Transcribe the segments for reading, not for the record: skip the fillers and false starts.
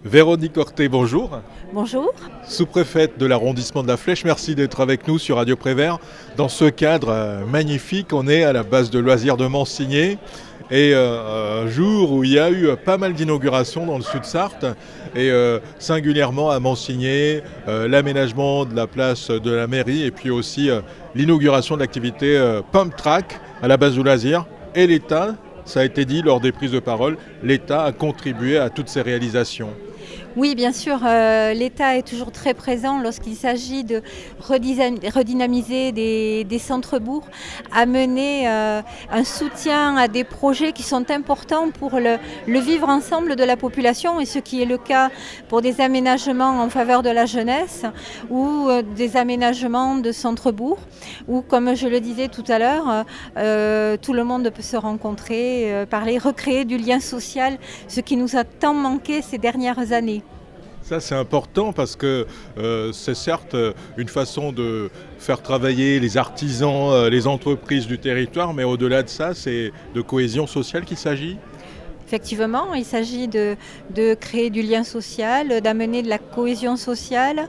Véronique Horté, bonjour. Bonjour. Sous-préfète de l'arrondissement de la Flèche, merci d'être avec nous sur Radio Prévert. Dans ce cadre magnifique, on est à la base de loisirs de Mansigné. Et un jour où il y a eu pas mal d'inaugurations dans le Sud-Sarthe, et singulièrement à Mansigné, l'aménagement de la place de la mairie, et puis aussi l'inauguration de l'activité Pump Track à la base du loisir. Et l'État, ça a été dit lors des prises de parole, l'État a contribué à toutes ces réalisations. Oui, bien sûr, l'État est toujours très présent lorsqu'il s'agit de redynamiser des centres-bourgs, amener un soutien à des projets qui sont importants pour le vivre ensemble de la population, et ce qui est le cas pour des aménagements en faveur de la jeunesse ou des aménagements de centres-bourgs, où, comme je le disais tout à l'heure, tout le monde peut se rencontrer, parler, recréer du lien social, ce qui nous a tant manqué ces dernières années. Ça, c'est important parce que c'est certes une façon de faire travailler les artisans, les entreprises du territoire, mais au-delà de ça, c'est de cohésion sociale qu'il s'agit. Effectivement, il s'agit de créer du lien social, d'amener de la cohésion sociale,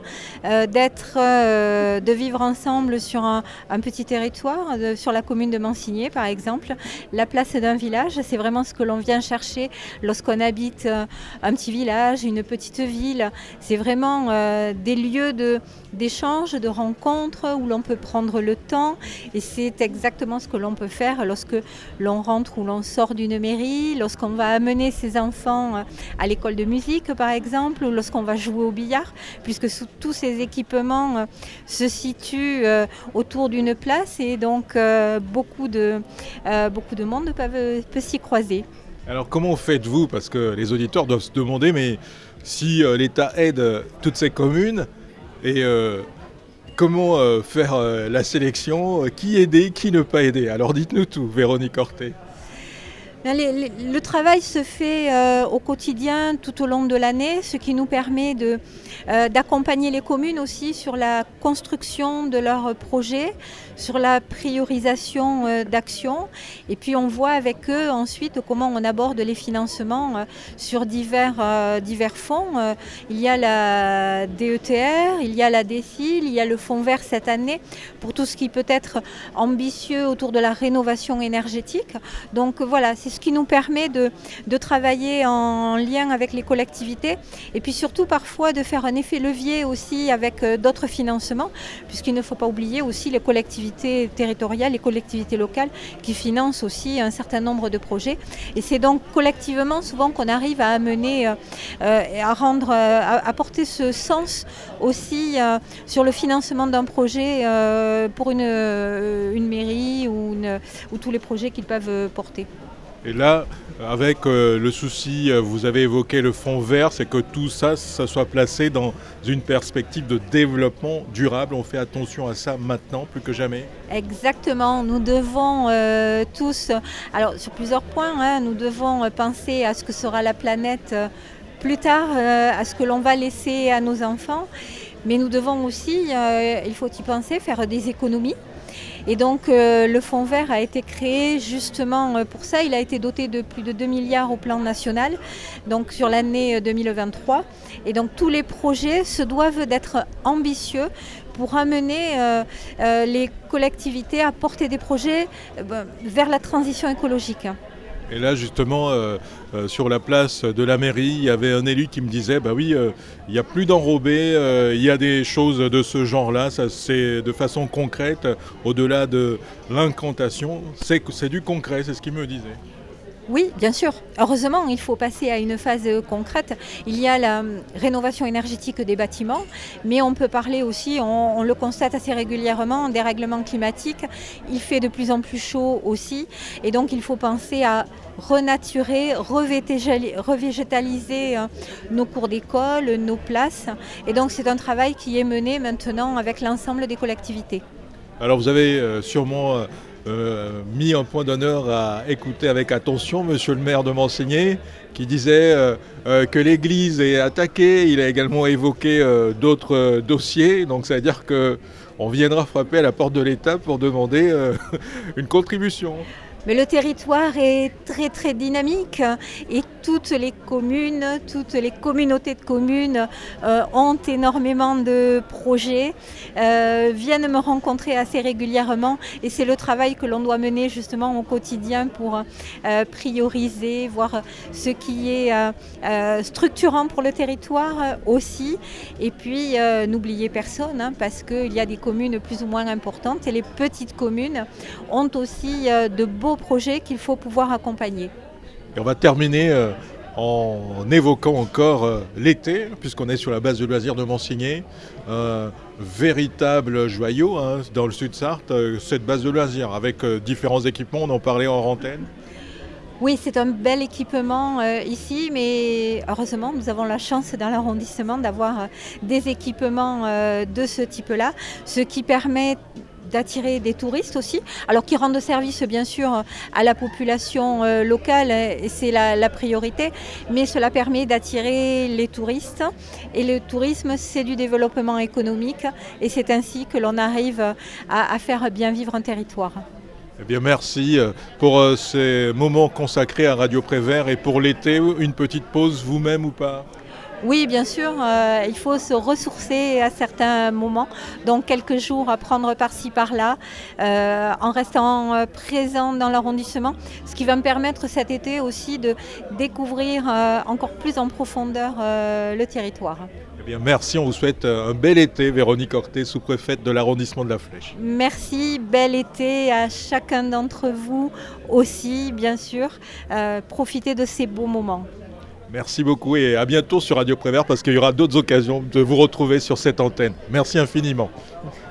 de vivre ensemble sur un petit territoire, sur la commune de Mansigné par exemple. La place d'un village, c'est vraiment ce que l'on vient chercher lorsqu'on habite un petit village, une petite ville. C'est vraiment des lieux d'échange, de rencontres où l'on peut prendre le temps, et c'est exactement ce que l'on peut faire lorsque l'on rentre ou l'on sort d'une mairie, lorsqu'on va amener ses enfants à l'école de musique par exemple, ou lorsqu'on va jouer au billard, puisque tous ces équipements se situent autour d'une place, et donc beaucoup de monde peut s'y croiser. Alors comment faites-vous? Parce que les auditeurs doivent se demander, mais si l'État aide toutes ces communes, et comment faire la sélection, qui aider, qui ne pas aider? Alors dites-nous tout, Véronique Horté. Le travail se fait au quotidien tout au long de l'année, ce qui nous permet d'accompagner les communes aussi sur la construction de leurs projets, sur la priorisation d'actions. Et puis on voit avec eux ensuite comment on aborde les financements sur divers fonds. Il y a la DETR, il y a la DSIL, il y a le fonds vert cette année pour tout ce qui peut être ambitieux autour de la rénovation énergétique. Donc voilà, c'est ce qui nous permet de travailler en lien avec les collectivités, et puis surtout parfois de faire un effet levier aussi avec d'autres financements, puisqu'il ne faut pas oublier aussi les collectivités territoriales, les collectivités locales qui financent aussi un certain nombre de projets. Et c'est donc collectivement souvent qu'on arrive à amener, à porter ce sens aussi sur le financement d'un projet pour une mairie ou tous les projets qu'ils peuvent porter. Et là, avec le souci, vous avez évoqué le fonds vert, c'est que tout ça soit placé dans une perspective de développement durable. On fait attention à ça maintenant, plus que jamais. Exactement, nous devons tous, alors sur plusieurs points, nous devons penser à ce que sera la planète plus tard, à ce que l'on va laisser à nos enfants. Mais nous devons aussi, il faut y penser, faire des économies. Et donc le fonds vert a été créé justement pour ça. Il a été doté de plus de 2 milliards au plan national, donc sur l'année 2023. Et donc tous les projets se doivent d'être ambitieux pour amener les collectivités à porter des projets vers la transition écologique. Et là, justement, sur la place de la mairie, il y avait un élu qui me disait, bah oui, il n'y a plus d'enrobés, il y a des choses de ce genre-là, ça, c'est de façon concrète, au-delà de l'incantation, c'est du concret, c'est ce qu'il me disait. Oui, bien sûr. Heureusement, il faut passer à une phase concrète. Il y a la rénovation énergétique des bâtiments, mais on peut parler aussi, on le constate assez régulièrement, des règlements climatiques. Il fait de plus en plus chaud aussi, et donc il faut penser à renaturer, revégétaliser nos cours d'école, nos places. Et donc c'est un travail qui est mené maintenant avec l'ensemble des collectivités. Alors vous avez sûrement mis un point d'honneur à écouter avec attention monsieur le maire de Mansigné qui disait que l'église est attaquée. Il a également évoqué d'autres dossiers, donc ça veut dire qu'on viendra frapper à la porte de l'État pour demander une contribution. Mais le territoire est très très dynamique, et toutes les communes, toutes les communautés de communes ont énormément de projets, viennent me rencontrer assez régulièrement et c'est le travail que l'on doit mener justement au quotidien pour prioriser, voir ce qui est structurant pour le territoire aussi. Et puis n'oubliez personne parce qu'il y a des communes plus ou moins importantes et les petites communes ont aussi de beaux projets qu'il faut pouvoir accompagner. Et on va terminer en évoquant encore l'été, puisqu'on est sur la base de loisirs de Monsigné. Véritable joyau dans le Sud-Sarthe, cette base de loisirs, avec différents équipements, on en parlait en antenne. Oui, c'est un bel équipement ici, mais heureusement, nous avons la chance dans l'arrondissement d'avoir des équipements de ce type-là, ce qui permet d'attirer des touristes aussi, alors qui rendent service bien sûr à la population locale, et c'est la priorité, mais cela permet d'attirer les touristes, et le tourisme c'est du développement économique, et c'est ainsi que l'on arrive à faire bien vivre un territoire. Eh bien, merci pour ces moments consacrés à Radio Prévert. Et pour l'été, une petite pause vous-même ou pas ? Oui, bien sûr, il faut se ressourcer à certains moments, donc quelques jours à prendre par-ci par-là, en restant présent dans l'arrondissement, ce qui va me permettre cet été aussi de découvrir encore plus en profondeur le territoire. Eh bien, merci, on vous souhaite un bel été, Véronique Orté, sous-préfète de l'arrondissement de la Flèche. Merci, bel été à chacun d'entre vous aussi, bien sûr. Profitez de ces beaux moments. Merci beaucoup et à bientôt sur Radio Prévert parce qu'il y aura d'autres occasions de vous retrouver sur cette antenne. Merci infiniment.